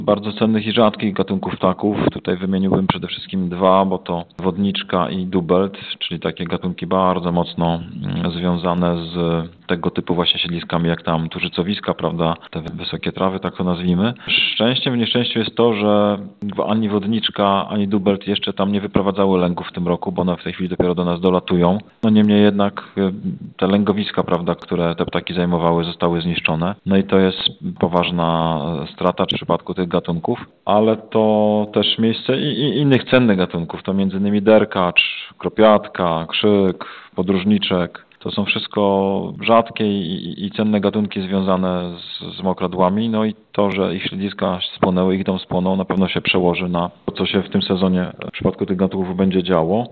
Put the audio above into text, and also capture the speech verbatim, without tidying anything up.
bardzo cennych i rzadkich gatunków ptaków. Tutaj wymieniłbym przede wszystkim dwa, bo to wodniczka i dubelt, czyli takie gatunki bardzo mocno mm, związane z tego typu właśnie siedliskami jak tam tużycowiska, prawda, te wysokie trawy, tak to nazwijmy. Szczęściem w nieszczęściu jest to, że ani wodniczka, ani dubelt jeszcze tam nie wyprowadzały lęgów w tym roku, bo one w tej chwili dopiero do nas dolatują. No niemniej jednak y, te lęgowiska, prawda, które te ptaki zajmowały, zostały zniszczone. No i to jest poważna strata w przypadku tych gatunków, ale to też miejsce i, i innych cennych gatunków, to między innymi derkacz, kropiatka, krzyk, podróżniczek. To są wszystko rzadkie i, i cenne gatunki związane z, z mokradłami, no i to, że ich śledziska spłonęły, ich dom spłonął, na pewno się przełoży na to, co się w tym sezonie w przypadku tych gatunków będzie działo.